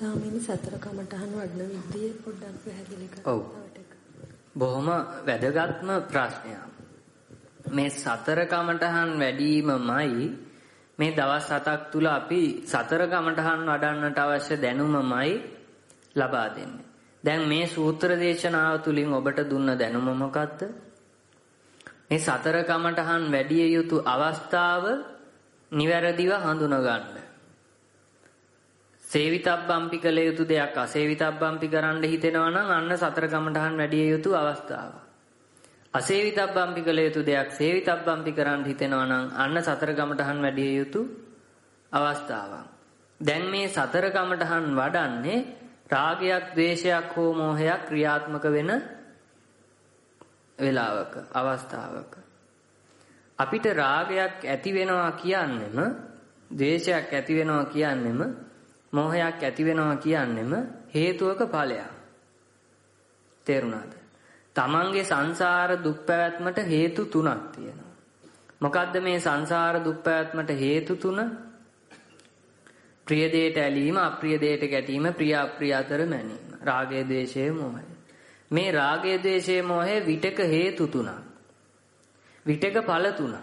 ස්වාමීනි සතර කමඨහන් වඩන විදිය පොඩ්ඩක් පැහැදිලි කරන්න. ඔව්. බොහොම වැදගත්ම ප්‍රශ්නයක්. මේ සතර කමඨහන් වැඩිමමයි මේ දවස් 7ක් තුල අපි සතර කමඨහන් වඩන්නට අවශ්‍ය දැනුමමයි ලබා දෙන්නේ. දැන් මේ සූත්‍ර දේශනාව තුලින් ඔබට දුන්න දැනුම මොකක්ද? මේ සතර කමඨහන් වැඩි යුතු අවස්ථාව නිවැරදිව හඳුනා ගන්න. සේවිතබ්බම්පි කළ යුතු දෙයක් අසේවිතබ්බම්පි කරන්න හිතෙනවා නම් අන්න සතර කමඨහන් වැඩි යුතු අවස්ථාව. අසේවිතබ්බම්පි කළ යුතු දෙයක් සේවිතබ්බම්පි කරන්න හිතෙනවා නම් අන්න සතර කමඨහන් වැඩි යුතු අවස්ථාවක්. දැන් මේ සතර කමඨහන් වඩන්නේ රාගයක්, ද්වේෂයක් හෝ මෝහයක් ක්‍රියාත්මක වෙන වෙලාවක, අවස්ථාවක. අපිට රාගයක් ඇති වෙනවා කියන්නෙම, ද්වේෂයක් ඇති වෙනවා කියන්නෙම, මෝහයක් ඇති වෙනවා කියන්නෙම හේතුවක ඵලයක්. තේරුණාද? තමන්ගේ සංසාර දුක් පැවැත්මට හේතු තුනක් තියෙනවා. මොකද්ද මේ සංසාර දුක් පැවැත්මට හේතු තුන? ප්‍රිය දෙයට ඇලීම, අප්‍රිය දෙයට ගැටීම, ප්‍රිය අප්‍රිය අතර මැනීම. රාගය, ද්වේෂය, මෝහය. මේ රාගය, ද්වේෂය, මෝහය විටක හේතු තුනක්. විටක ඵල තුනක්.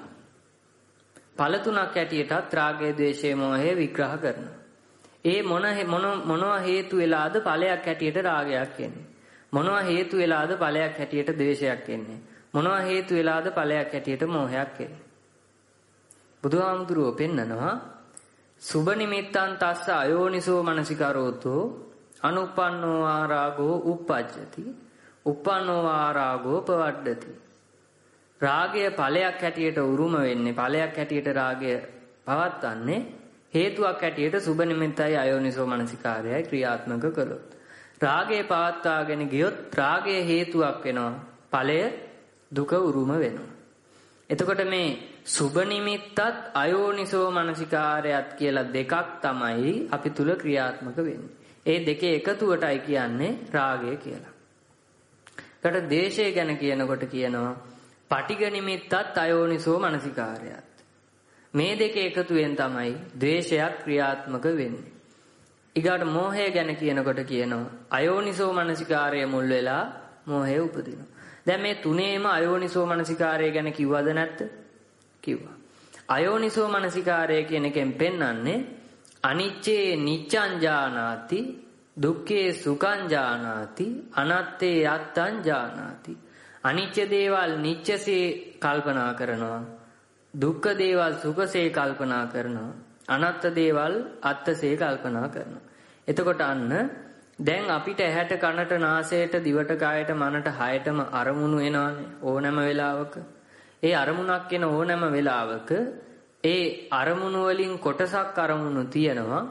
ඵල තුනක් ඇටියටත් රාගය, ද්වේෂය, මෝහය විග්‍රහ කරනවා. ඒ මොනවා හේතු වෙලාද ඵලයක් හැටියට රාගයක් එන්නේ? මොනවා හේතු වෙලාද ඵලයක් හැටියට ද්වේෂයක් එන්නේ? මොනවා හේතු වෙලාද ඵලයක් හැටියට මෝහයක් එන්නේ? බුදුහාමුදුරුවෝ පෙන්නනවා සුබ නිමිත්තං තස්ස අයෝනිසෝ මනසිකරෝතෝ අනුප්පන්නෝ ආරාගෝ uppajjati uppannෝ ආරාගෝ පවඩ්ඩති. රාගය ඵලයක් හැටියට උරුම වෙන්නේ, ඵලයක් හැටියට රාගය පවත්වන්නේ හේතුවක් හැටියට සුබ නිමිත්තයි අයෝනිසෝ මනසිකාරයයි ක්‍රියාත්මක කළොත්. රාගය පවත්වාගෙන ගියොත් රාගය හේතුවක් වෙනවා, ඵලය දුක උරුම වෙනවා. එතකොට මේ සුබ නිමිත්තත් අයෝනිසෝ මනසිකාරයත් කියලා දෙකක් තමයි අපි තුල ක්‍රියාත්මක වෙන්නේ. ඒ දෙකේ එකතුවටයි කියන්නේ රාගය කියලා. ඒකට දේශය ගැන කියනකොට කියනවා පටිඝ නිමිත්තත් අයෝනිසෝ මනසිකාරයත්. මේ දෙක එකතුවෙන් තමයි ද්වේෂයක් ක්‍රියාත්මක වෙන්නේ. ඊගාට මෝහය ගැන කියනකොට කියනවා අයෝනිසෝ මනසිකාරය මුල් වෙලා මෝහය උපදිනවා. දැන් මේ තුනේම අයෝනිසෝ මනසිකාරය ගැන කිව්වද නැද්ද? කිව්වා. අයෝනිසෝ මනසිකාරය කියන එකෙන් පෙන්වන්නේ අනිච්චේ නිච්ඡං ජානාති, දුක්ඛේ සුඛං ජානාති, අනත්තේ අත්තං ජානාති. අනිච්ච දේවල් නිච්චසේ කල්පනා කරනවා, දුක්ඛ දේවල් සුඛසේ කල්පනා කරනවා, අනත්ත දේවල් අත්තසේ කල්පනා කරනවා. එතකොට අන්න දැන් අපිට ඇහැට, කනට, නාසයට, දිවට, කායට, මනට හයටම අරමුණු එනවානේ ඕනෑම වෙලාවක. ඒ අරමුණක් එන ඕනෑම වෙලාවක ඒ අරමුණු වලින් කොටසක් අරමුණු තියෙනවා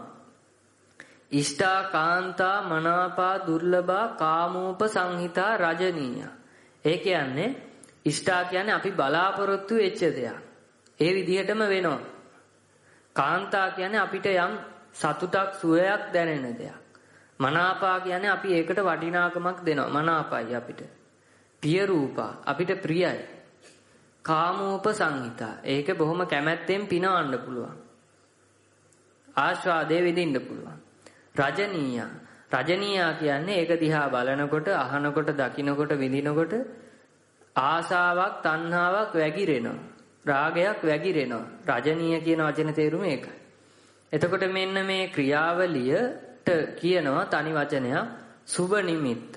ඉෂ්ඨා, කාන්තා, මනාපා, දුර්ලභා, කාමෝප සංහිතා, රජනීය. ඒ කියන්නේ ඉෂ්ඨා කියන්නේ අපි බලාපොරොත්තු වෙච්ච දෙයක්. ඒ විදිහටම වෙනවා. කාන්තා කියන්නේ අපිට යම් සතුටක්, සුවයක් දැනෙන දෙයක්. මනාපා කියන්නේ අපි ඒකට වටිනාකමක් දෙනවා. මනාපයි අපිට. පිය රූපා අපිට ප්‍රියයි. කාමෝප සංහිතා ඒක බොහොම කැමැත්තෙන් පිනවන්න පුළුවන්. ආස්වාදයේ විඳින්න පුළුවන්. රජනීය. රජනීය කියන්නේ ඒක දිහා බලනකොට, අහනකොට, දකිනකොට, විඳිනකොට ආසාවක්, තණ්හාවක් වැగిරෙනවා. රාගයක් වැగిරෙනවා. රජනීය කියන වචනේ තේරුම ඒකයි. එතකොට මෙන්න මේ ක්‍රියාවලියට කියනවා තනි වචනයක් සුබ නිමිත්ත.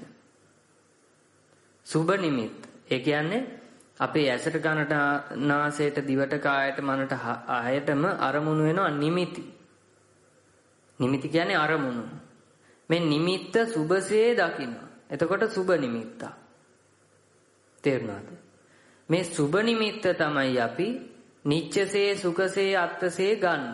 සුබ නිමිත්ත. ඒ කියන්නේ අපේ ඇසට, කනට, නාසයට, දිවට, කායට, මනට ආයතම අරමුණු වෙනවා නිමිති. නිමිති කියන්නේ අරමුණු. මේ නිමිත්ත සුබසේ දකින්න. එතකොට සුබ නිමිත්ත. තේරුණාද? මේ සුබ නිමිත්ත තමයි අපි නිච්චසේ, සුඛසේ, අත්තසේ ගන්න.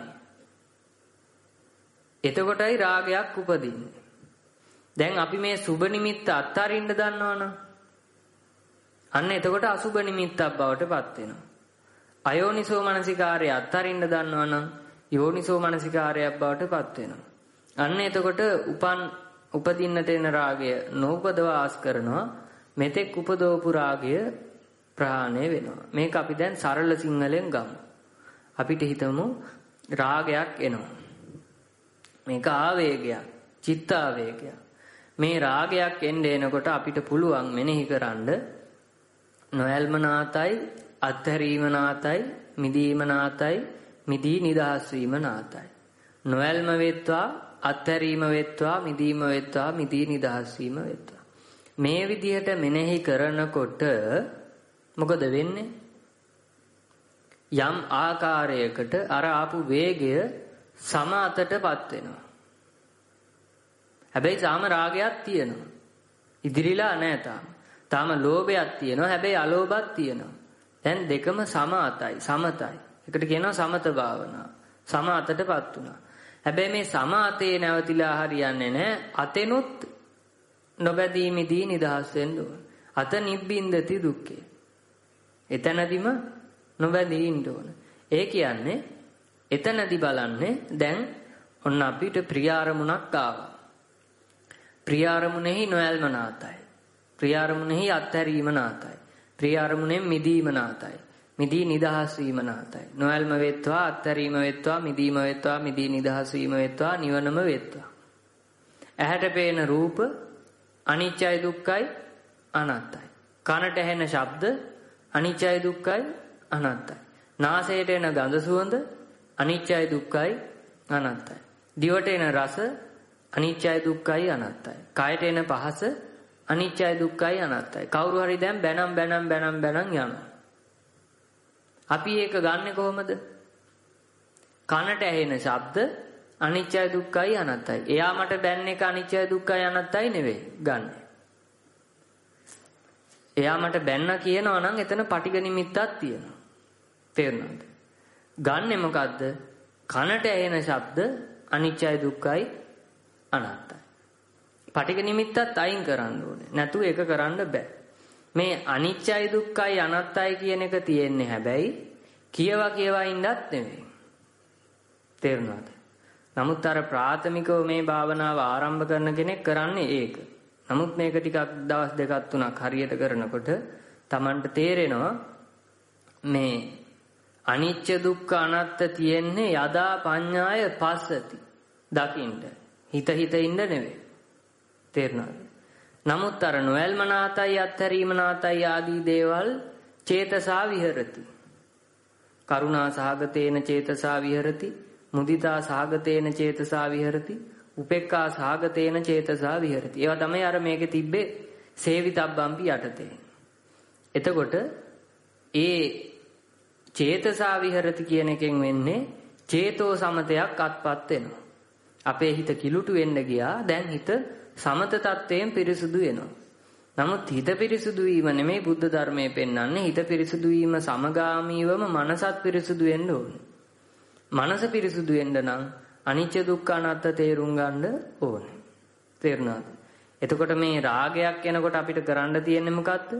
එතකොටයි රාගයක් උපදින්නේ. දැන් අපි මේ සුබ නිමිත්ත අත්හරින්න දන්නවනම් අන්න එතකොට අසුබ නිමිත්තක් බවට පත් වෙනවා. අයෝනිසෝ මනසිකාරය අත්හරින්න දන්නවනම් යෝනිසෝ මනසිකාරයක් බවට පත් වෙනවා. අන්න එතකොට උපදින්නට එන රාගය නූපදව ආස් කරනවා. මෙතෙක් උපදවපු රාගය ප්‍රහාණය වෙනවා. මේක අපි දැන් සරල සිංහලෙන් ගමු. අපිට හිතමු රාගයක් එනවා. මේක ආවේගයක්. චිත්තාවේගය. මේ රාගයක් එන්නේ එනකොට අපිට පුළුවන් මෙනෙහි කරන්න නොයල්මනාතයි, අත්හැරීමනාතයි, මිදීමනාතයි, මිදී නිදහස් වීමනාතයි. නොයල්ම වෙත්වා, අත්හැරීම වෙත්වා, මිදීම වෙත්වා, මිදී නිදහස් වීම වෙත්වා. මේ විදිහට මෙනෙහි කරනකොට මොකද වෙන්නේ? යම් ආකාරයකට අර ආපු වේගය සම අතටපත් වෙනවා. හැබැයි සාම රාගයක් තියෙනවා. ඉදිරිලා නැහැ තාම. තාම ලෝභයක් තියෙනවා. හැබැයි අලෝභයක් තියෙනවා. දැන් දෙකම සම අතයි, සමතයි. ඒකට කියනවා සමත භාවනාව. සම අතටපත් වුණා. හැබැයි මේ සම අතේ නැවතිලා හරියන්නේ නැහැ. අතෙනුත් නොබැදීමේදී නිදහස් වෙන්න ඕන. අත නිබ්බින්දති දුක්ඛේ. එතනදිම නොබැදී ඉන්න ඕන. ඒ කියන්නේ එතනදී බලන්නේ දැන් ඔන්න අපිට ප්‍රිය අරමුණක් ආවා. ප්‍රිය අරමුණෙහි නොයල්ම නාතයි. ප්‍රිය අරමුණෙහි අත්හැරීම නාතයි. ප්‍රිය අරමුණෙන් මිදීම නාතයි. මිදී නිදහස් වීම නාතයි. නොයල්ම වෙත්වා, අත්හැරීම වෙත්වා, මිදීම වෙත්වා, මිදී නිදහස් වීම වෙත්වා, නිවනම වෙත්වා. ඇහැට පේන රූප අනිත්‍යයි දුක්ඛයි අනාත්තයි. කනට ඇහෙන ශබ්ද අනිත්‍යයි දුක්ඛයි අනාත්තයි. නාසයට එන ගඳ සුවඳ අනිත්‍යයි දුක්ඛයි අනාත්තයි. දිවට එන රස අනිත්‍යයි දුක්ඛයි අනාත්තයි. කයට එන පහස අනිත්‍යයි දුක්ඛයි අනාත්තයි. කවුරු හරි දැන් බැනම් යනවා. අපි ඒක ගන්නෙ කොහොමද? කනට ඇහෙන ශබ්ද අනිත්‍යයි දුක්ඛයි අනාත්තයි. එයා මට බැන්න එක අනිත්‍යයි දුක්ඛයි අනාත්තයි නෙවෙයි ගන්නෙ. එයා මට බැන්න කියනවා නම් එතන පටිඝ නිමිත්තක් තියෙනවා. තේරුණාද? ගන්නෙ මොකද්ද? කනට ඇහෙන ශබ්ද අනිත්‍යයි දුක්ඛයි අනාත්තයි. පටිඝ නිමිත්තත් අයින් කරන්න ඕනේ. නැතුව ඒක කරන්න බෑ. මේ අනිත්‍යයි දුක්ඛයි අනාත්තයි කියන එක තියෙන්නේ හැබැයි කියවා ඉන්නත් නෙවෙයි. තේරුණාද? නමුත් අර ප්‍රාථමිකව මේ භාවනාව ආරම්භ කරන කෙනෙක් කරන්නේ ඒක. නමුත් මේක ටිකක් දවස් දෙකක් තුනක් හරියට කරනකොට Tamanට තේරෙනවා මේ අනිච්ච දුක්ඛ අනාත්ත තියෙන්නේ යදා පඤ්ඤාය පස්සති. දකින්න. හිත ඉන්න නෙවෙයි. තේරුණාද? නමුත් අර නොයල්ම නාතයි, අත්හැරීම නාතයි ආදී දේවල් චේතසා විහෙරති. කරුණා සහගතේන චේතසා විහෙරති. මුදිතා සහගතේන චේතසා විහෙරති. උපේක්ඛා සහගතේන චේතසා විහෙරති. ඒවා තමයි අර මේකේ තිබ්බේ සේවිතබ්බම්පි යටතේ. එතකොට ඒ චේතසා විහෙරති කියන එකෙන් වෙන්නේ චේතෝ සමතයක් අත්පත් වෙනවා. අපේ හිත කිලුටු වෙන්න ගියා. දැන් හිත සමත තත්වයෙන් පිරිසුදු වෙනවා. නමුත් හිත පිරිසුදු වීම නෙමෙයි බුද්ධ ධර්මයේ පෙන්වන්නේ. හිත පිරිසුදු වීම සමගාමීවම මනසත් පිරිසුදු වෙන්න ඕනේ. මනස පිරිසුදු වෙන්න නම් අනිච්ච දුක්ඛ අනාත්ත තේරුම් ගන්න ඕනේ. තේරුණාද? එතකොට මේ රාගයක් එනකොට අපිට කරන්න තියෙන්නේ මොකද්ද?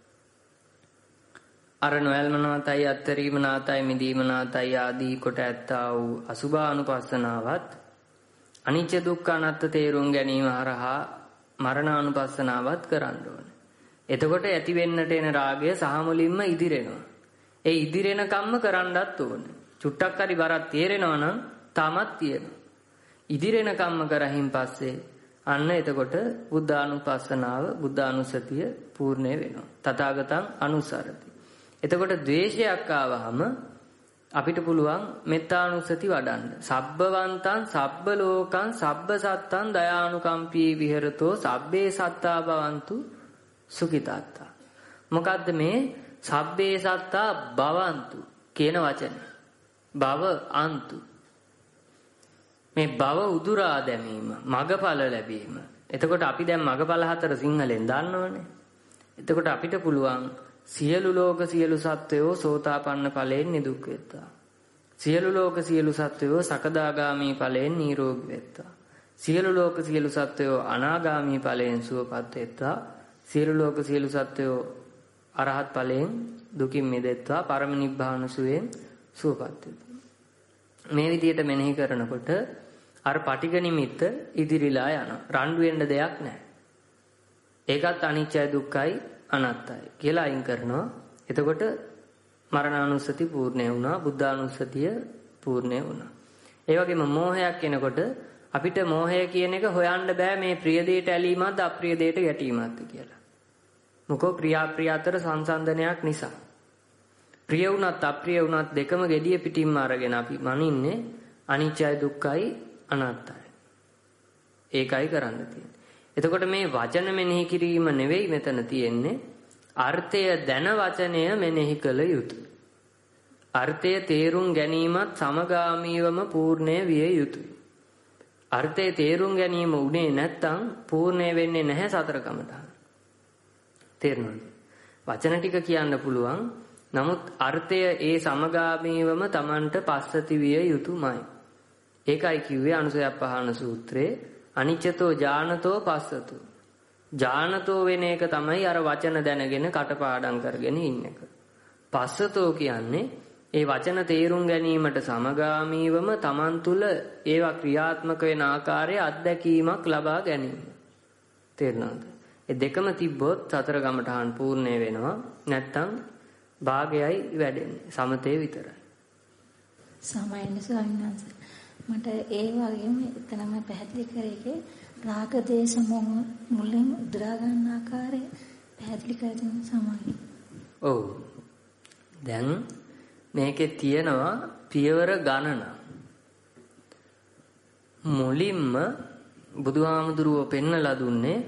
අර නොයල්මනාතයි, අත්තරීමනාතයි, මිදීමනාතයි ආදී කොට ඇත්තා වූ අසුභානුපස්සනාවත් අනිච්ච දුක්ඛ අනාත්ත තේරුම් ගැනීම හරහා මරණානුපස්සනාවත් කරන්න ඕනේ. එතකොට ඇති වෙන්නට එන රාගය සහ මුලින්ම ඉදිරෙනවා. ඒ ඉදිරෙන කම්ම කරන්නත් ඕනේ. චුට්ටක් හරි බරක් තේරෙනවා නම් තාමත් තියෙනවා. ඉදිරෙන කම්ම කරහින් පස්සේ අන්න එතකොට බුද්ධානුපස්සනාව, බුද්ධානුස්සතිය පූර්ණ වෙනවා. තථාගතං අනුසරති. එතකොට ද්වේෂයක් ආවහම අපිට පුළුවන් මෙත්තානුස්සති වඩන්න. සබ්බවන්තං සබ්බ ලෝකං සබ්බ සත්තං දයානුකම්පී විහෙරතෝ සබ්බේ සත්තා භවන්තු සුඛිතාත්තා. මොකද්ද මේ සබ්බේ සත්තා භවන්තු කියන වචනේ? භව අන්තු. මේ භව උදුරා දැමීම, මගඵල ලැබීම. එතකොට අපි දැන් මගඵල 4 සිංහලෙන් දන්නවනේ. එතකොට අපිට පුළුවන් සියලු ලෝක සියලු සත්වයෝ සෝතාපන්න ඵලයෙන් නිදුක් වෙත්වා. සියලු ලෝක සියලු සත්වයෝ සකදාගාමී ඵලයෙන් නිරෝගී වෙත්වා. සියලු ලෝක සියලු සත්වයෝ අනාගාමී ඵලයෙන් සුවපත් වෙත්වා. සියලු ලෝක සියලු සත්වයෝ අරහත් ඵලයෙන් දුකින් මිදෙත්වා. පරම නිබ්බාන සුවයෙන් සුවපත් වෙත්වා. මේ විදිහට මෙනෙහි කරනකොට අර පටිඝ නිමිත්ත ඉදිරිලා යනවා. රණ්ඩු වෙන්න දෙයක් නැහැ. ඒකත් අනිච්චයි දුක්ඛයි අනාත්තයි කියලා අයින් කරනවා. එතකොට මරණානුස්සති පූර්ණේ වුණා. බුද්ධානුස්සතිය පූර්ණේ වුණා. ඒ වගේම මෝහයක් එනකොට අපිට මෝහය කියන එක හොයන්න බෑ මේ ප්‍රිය දෙයට ඇලීමක්ද අප්‍රිය දෙයට ගැටීමක්ද කියලා. මොකෝ ප්‍රිය අතර සංසන්දනයක් නිසා. ප්‍රිය වුණත් අප්‍රිය වුණත් දෙකම gediya පිටින්ම අරගෙන අපි මනින්නේ අනිත්‍යයි දුක්ඛයි අනාත්තයි. ඒකයි කරන්න තියෙන්නේ. එතකොට මේ වචන මෙනෙහි කිරීම නෙවෙයි මෙතන තියෙන්නේ. අර්ථය දැන වචනය මෙනෙහි කළ යුතුය. අර්ථය තේරුම් ගැනීමත් සමගාමීවම පූර්ණය විය යුතුය. අර්ථය තේරුම් ගැනීම උනේ නැත්තම් පූර්ණය වෙන්නේ නැහැ සතර කමඨාන. තේරෙනවද? වචන ටික කියන්න පුළුවන්. නමුත් අර්ථය ඒ සමගාමීවම Tamanට පස්සති විය යුතුයමයි. ඒකයි කිව්වේ අනුසයප්පහාන සූත්‍රයේ අනිච්චතෝ ඥානතෝ පස්සතෝ. ඥානතෝ වෙන එක තමයි අර වචන දැනගෙන කටපාඩම් කරගෙන ඉන්න එක. පස්සතෝ කියන්නේ ඒ වචන තේරුම් ගැනීමට සමගාමීවම Taman තුල ඒවා ක්‍රියාත්මක වෙන ආකාරයේ අත්දැකීමක් ලබා ගැනීම. තේරුණාද? ඒ දෙකම තිබ්බොත් සතර කමඨාන් පූර්ණේ වෙනවා. නැත්තම් භාගයයි වැඩෙන්නේ. සමතේ විතරයි. සමයන ස්වාමීන් වහන්සේ මට ඒ වගේම එතනම පැහැදිලි කරේකේ රාග දේශ මොහ මුලින් උද්දරා ගන්න ආකාරය පැහැදිලි කර දෙන්න සමානයි. ඔව්. දැන් මේකේ තියෙනවා පියවර ගණන. මුලින්ම බුදුහාමුදුරුවෝ පෙන්නලා දුන්නේ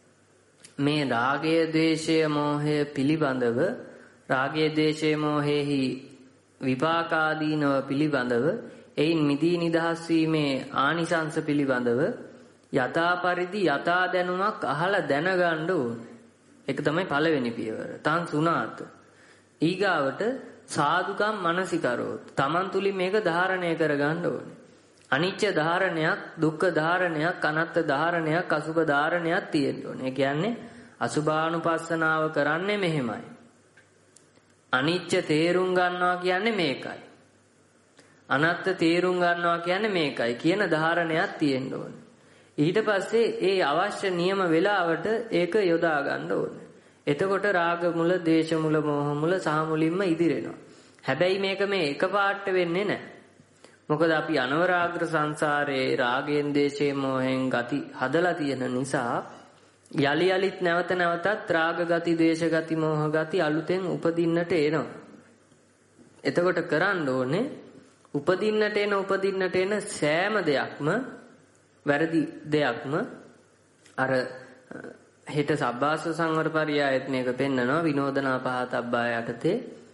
මේ රාගය, ද්වේෂය, මෝහය පිළිබඳව රාගය, ද්වේෂය, මෝහෙහි විපාකාදීනව පිළිබඳව එයින් මිදී නිදහස් වීමේ ආනිසංස පිළිබඳව යථා පරිදි යථා දැනුමක් අහලා දැනගන්න ඕනේ. ඒක තමයි පළවෙනි පියවර. තන් සුණාත. ඊගාවට සාදුකම් මනසිකරොත්. Taman තුලින් මේක ධාරණය කරගන්න ඕනේ. අනිච්ච ධාරණයක්, දුක්ඛ ධාරණයක්, අනාත්ම ධාරණයක්, අසුභ ධාරණයක් තියෙන්න ඕනේ. ඒ කියන්නේ අසුභානුපස්සනාව කරන්නේ මෙහෙමයි. අනිච්ච තේරුම් ගන්නවා කියන්නේ මේකයි. අනාත්ම තේරුම් ගන්නවා කියන්නේ මේකයි කියන ධාරණයක් තියෙන්න ඕනේ. ඊට පස්සේ ඒ අවශ්‍ය නියම වේලාවට ඒක යොදා ගන්න ඕනේ. එතකොට රාග මුල, දේශ මුල, මෝහ මුල සහ මුලින්ම ඉදිරෙනවා. හැබැයි මේක මේ එකපාරට වෙන්නේ නැහැ. මොකද අපි අනවරාග්‍ර සංසාරයේ රාගයෙන්, දේශයෙන්, මෝහෙන් ගති හදලා තියෙන නිසා යලි යලිත් නැවත නැවතත් රාග ගති, දේශ ගති, මෝහ ගති අලුතෙන් උපදින්නට එනවා. එතකොට කරන්න ඕනේ උපදින්නට එන සෑම දෙයක්ම වැරදි දෙයක්ම අර හෙට සබ්බාස සංවර පරියායත් මේක පෙන්නනවා විනෝදනා පහතබ්බා යටතේ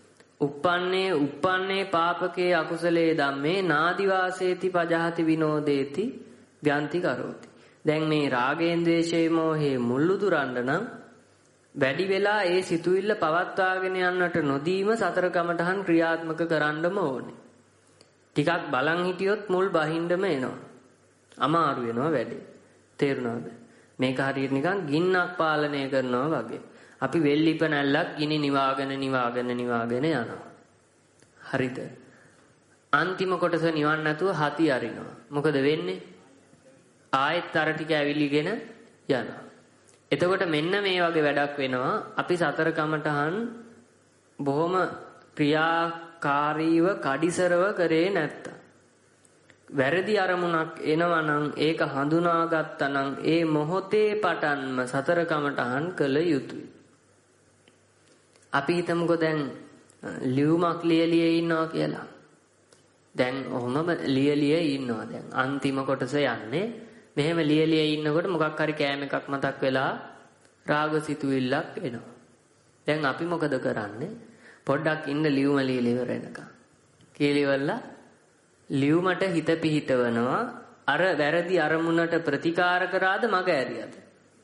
uppannē පාපකේ අකුසලේ ධම්මේ නාදිවාසේති පජහති විනෝදේති ව්‍යන්ති කරෝති. දැන් මේ රාගයෙන්, ද්වේෂයෙන්, මෝහේ මුල්ලු දුරන්න නම් වැඩි වෙලා ඒ සිතුවිල්ල පවත්වාගෙන යන්නට නොදීම සතර කමඨහන් ක්‍රියාත්මක කරන්නම ඕනේ. ටිකක් බලන් හිටියොත් මුල් බහින්නම එනවා. අමාරු වෙනවා වැඩි. තේරුණාද? මේක හරියට නිකන් ගින්නක් පාලනය කරනවා වගේ. අපි වෙල්ලිප නැල්ලක් ගිනි නිවාගෙන යනවා. හරිද? අන්තිම කොටස නිවන්න නැතුව හති අරිනවා. මොකද වෙන්නේ? ආයෙත් අර ටික ඇවිලිගෙන යනවා. එතකොට මෙන්න මේ වගේ වැඩක් වෙනවා. අපි සතර කමඨහන් බොහොම ක්‍රියාකාරීව කඩිසරව කරේ නැත්තම් වැරදි අරමුණක් එනවා නම් ඒක හඳුනාගත්තා නම් ඒ මොහොතේ පටන්ම සතර කමඨහන් කළ යුතුයි. අපි හිතමුකෝ දැන් ලියුමක් ලියලියේ ඉන්නවා කියලා. දැන් ඔහොම ලියලියේ ඉන්නවා. දැන් අන්තිම කොටස යන්නේ. මෙහෙම ලියලියේ ඉන්නකොට මොකක් හරි කෑම එකක් මතක් වෙලා රාග සිතුවිල්ලක් එනවා. දැන් අපි මොකද කරන්නේ? පොඩ්ඩක් ඉන්න ලියුම ලියලා ඉවර වෙනකම්. කීලිවලා ලියුමට හිත පිහිටවනවා. අර වැරදි අරමුණට ප්‍රතිකාර කරාද මග ඇරියද?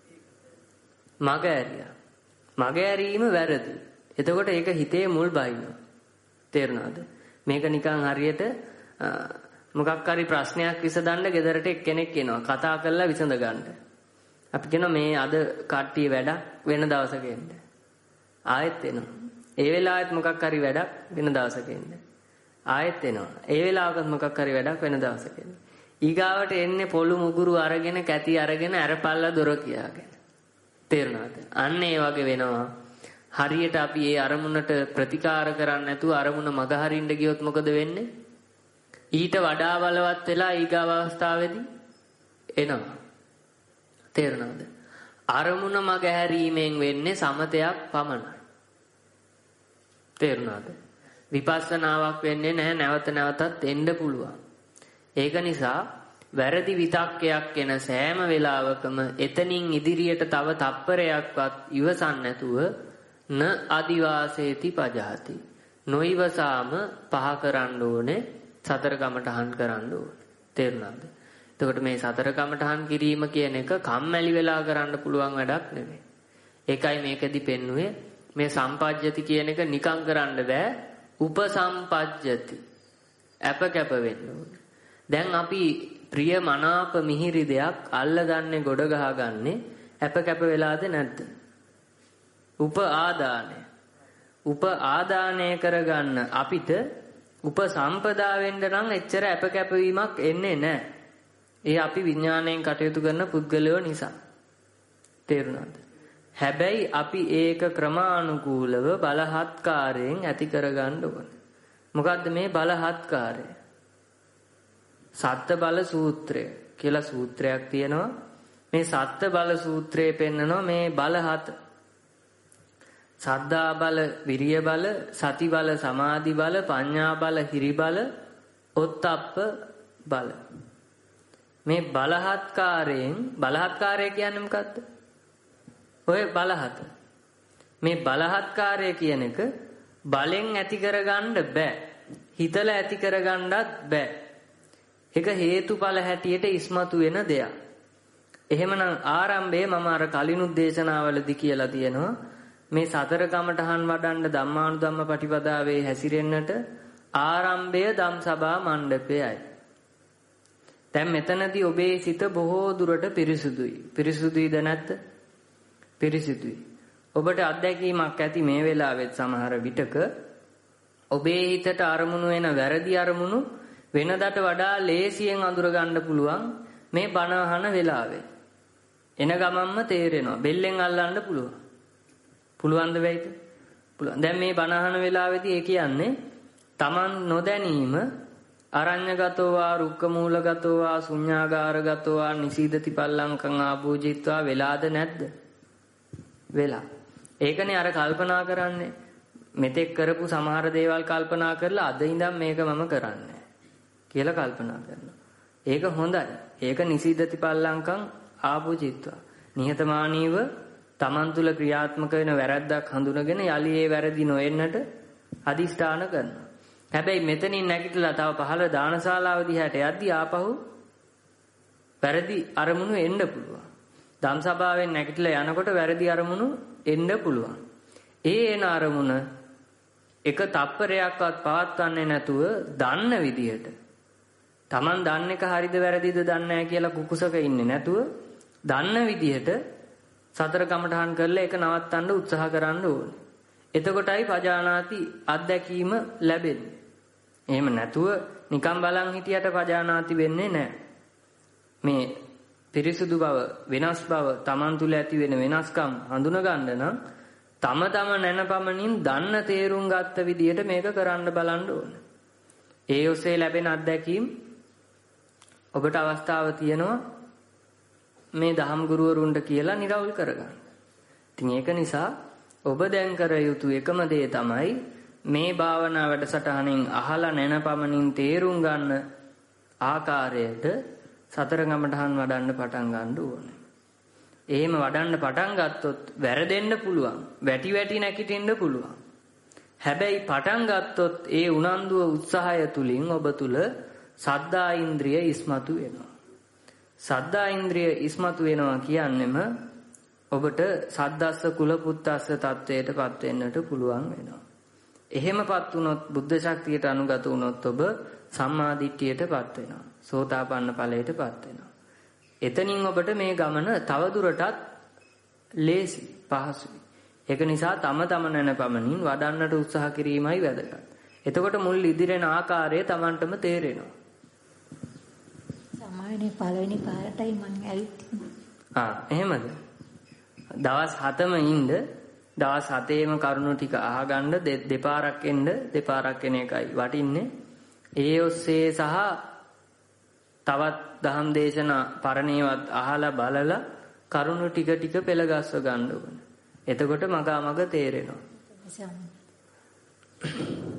මග ඇරියා. මග ඇරීම වැරදි. එතකොට ඒක හිතේ මුල් බහිනවා. තේරුණාද? මේක නිකන් හරියට මොකක් හරි ප්‍රශ්නයක් විසඳන්න ගෙදරට එක්කෙනෙක් එනවා. කතා කරලා විසඳ ගන්න. අපි කියනවා මේ අද කට්ටිය වැඩක් වෙන දවසක එන්න. ආයෙත් එනවා. ඒ වෙලාවෙත් මොකක් හරි වැඩක් වෙන දවසක එන්න. ආයෙත් එනවා. ඒ වෙලාවකත් මොකක් හරි වැඩක් වෙන දවසක එන්න. ඊගාවට එන්නේ පොළු මුගුරු අරගෙන කැටි අරගෙන අරපල්ලා දොර කියාගෙන. තේරුණාද? අන්න ඒ වගේ වෙනවා. හරියට අපි ඒ අරමුණට ප්‍රතිකාර කරන්නේ නැතුව අරමුණ මග හරින්න ගියොත් මොකද වෙන්නේ? ඊට වඩා බලවත් වෙලා ඊගාව අවස්ථාවේදී එනවා. තේරුණාද? අරමුණ මගහැරීමෙන් වෙන්නේ සමතයක් පමණයි. තේරුණාද? විපස්සනාවක් වෙන්නේ නැහැ. නැවත නැවතත් එන්න පුළුවන්. ඒක නිසා වැරදි විතක්කයක් එන සෑම වෙලාවකම එතනින් ඉදිරියට තව තප්පරයක්වත් ඉවසන් නැතුව න අදිවාසේති පජහති. නොයිවසාම පහ කරන්න ඕනේ. සතර කමඨහන් කරන්න ඕනේ. තේරුණාද? එතකොට මේ සතර කමඨහන් කිරීම කියන එක කම්මැලි වෙලා කරන්න පුළුවන් වැඩක් නෙමෙයි. ඒකයි මේකෙදි පෙන්නුවේ මේ සම්පජ්ජති කියන එක නිකං කරන්න බෑ. උපසම්පජ්ජති. අප කැප වෙන්න ඕනේ. දැන් අපි ප්‍රිය මනාප මිහිරි දෙයක් අල්ලගන්නේ ගොඩ ගහගන්නේ අප කැප වෙලාද නැද්ද? උප ආදානය කරගන්න අපිට උපසම්පදා වෙන්න නම් එච්චර අප කැපවීමක් එන්නේ නැහැ. ඒ අපි විඥාණයෙන් කටයුතු කරන පුද්ගලයෝ නිසා. තේරුණාද? හැබැයි අපි ඒක ක්‍රමානුකූලව බලහත්කාරයෙන් ඇති කරගන්න ඕනේ. මොකද්ද මේ බලහත්කාරය? සත්ත්‍ය බල සූත්‍රය කියලා සූත්‍රයක් තියෙනවා. මේ සත්ත්‍ය බල සූත්‍රයේ පෙන්නනවා මේ බල හත. සද්ධා බල, විරිය බල, සති බල, සමාධි බල, පඤ්ඤා බල, හිරි බල, ඔත්තප්ප බල. මේ බලහත්කාරය කියන්නේ මොකද්ද? ඔය බලහත. මේ බලහත්කාරය කියන එක බලෙන් ඇති කරගන්න බෑ. හිතලා ඇති කරගන්නත් බෑ. ඒක හේතුඵල හැටියට ඉස්මතු වෙන දෙයක්. එහෙමනම් ආරම්භයේ මම අර කලිනුත් දේශනාවලදී කියලා තියෙනවා මේ සතර කමඨහන් වඩන්න ධම්මානුධම්ම පටිපදාවේ හැසිරෙන්නට ආරම්භය ධම්සභා මණ්ඩපයයි. දැන් මෙතනදී ඔබේ සිත බොහෝ දුරට පිරිසුදුයි. පිරිසුදුයිද නැත්ද? පිරිසුදුයි. ඔබට අත්දැකීමක් ඇති මේ වෙලාවෙත් සමහර විටක ඔබේ හිතට අරමුණු වෙන වැරදි අරමුණු වෙනදට වඩා ලේසියෙන් අඳුර ගන්න පුළුවන් මේ බණ අහන වෙලාවේ. එන ගමන්ම තේරෙනවා. බෙල්ලෙන් අල්ලන්න පුළුවන්. පුළුවන්ද වෙයිද? පුළුවන්. දැන් මේ බණ අහන වෙලාවේදී ඒ කියන්නේ Taman නොදැනීම අරඤ්‍යගතෝ වා රුක්කමූලගතෝ වා ශුඤ්ඤාගාරගතෝ වා නිසීදති පල්ලංකං ආභෝජිත්වා වෙලාද නැද්ද? වෙලා. ඒකනේ අර කල්පනා කරන්නේ. මෙතෙක් කරපු සමහර දේවල් කල්පනා කරලා අද ඉඳන් මේක මම කරන්නේ කියලා කල්පනා කරනවා. ඒක හොඳයි. ඒක නිසීදති පල්ලංකං ආභෝජිත්වා. නිහතමානීව Taman තුල ක්‍රියාත්මක වෙන වැරද්දක් හඳුනගෙන යලි ඒ වැරදි නොවෙන්නට අදිෂ්ඨාන කරනවා. හැබැයි මෙතනින් නැගිටලා තව පහළ දානශාලාව දිහාට යද්දී ආපහු වැරදි අරමුණු එන්න පුළුවන්. ධම්සභාවෙන් නැගිටලා යනකොට වැරදි අරමුණු එන්න පුළුවන්. ඒ එන අරමුණ එක තප්පරයක්වත් පවත්වන්නේ නැතුව දන්න විදිහට Taman දන්න එක හරිද වැරදිද දන්නේ නැහැ කියලා කුකුසක ඉන්නේ නැතුව දන්න විදිහට සතර කමඨහන් කරලා ඒක නවත්තන්න උත්සාහ කරන්න ඕනේ. එතකොටයි පජානාති අත්දැකීම ලැබෙන්නේ. එහෙම නැතුව නිකම් බලන් හිටියට පජානාති වෙන්නේ නැහැ. මේ පිරිසුදු බව, වෙනස් බව, Taman තුල ඇති වෙන වෙනස්කම් හඳුන ගන්න නම් තම නැනපමණින් දන්න තේරුම් ගත්ත විදිහට මේක කරන්න බලන්න ඕනේ. ඒ ඔස්සේ ලැබෙන අත්දැකීම් ඔබට අවස්ථාව තියෙනවා මේ දහම් ගුරුවරුන්ට කියලා නිරවුල් කරගන්න. ඉතින් ඒක නිසා ඔබ දැන් කර යුතු එකම දේ තමයි මේ භාවනා වැඩසටහනින් අහලා නැනපමණින් තේරුම් ගන්න ආකාරයට සතර කමඨහන් වඩන්න පටන් ගන්න ඕනේ. එහෙම වඩන්න පටන් ගත්තොත් වැරදෙන්න පුළුවන්. වැටි නැගිටින්න පුළුවන්. හැබැයි පටන් ගත්තොත් ඒ උනන්දුව උත්සාහය තුලින් ඔබ තුල සද්දා ඉන්ද්‍රිය ඉස්මතු වෙනවා. සද්දා ඉන්ද්‍රිය ඉස්මතු වෙනවා කියන්නෙම ඔබට සද්දස්ස කුල පුත්තස්ස තත්වයටපත් වෙන්නට පුළුවන් වෙනවා. එහෙමපත් වුණොත් බුද්ධ ශක්තියට අනුගත වුණොත් ඔබ සම්මා දිට්ඨියටපත් වෙනවා. සෝතාපන්න ඵලයටපත් වෙනවා. එතනින් ඔබට මේ ගමන තවදුරටත් ලේසි පහසුයි. ඒක නිසා තම නැනපමණින් වඩන්නට උත්සාහ කිරීමයි වැදගත්. එතකොට මුල් ඉදිරියන ආකාරය Tamanටම තේරෙනවා. සමායනේ පළවෙනි පාරටයි මම ඇවිත් එහෙමද? දවස් 7ම ඉන්න දවස් 7ේම කරුණු ටික අහගන්න දෙපාරක් එන්න දෙපාරක් එන එකයි වටින්නේ. ඒ ඔස්සේ සහ තවත් දහම් දේශනා පරණේවත් අහලා බලලා කරුණු ටික ටික පෙළ ගස්ව ගන්න ඕනේ. එතකොට මග තේරෙනවා.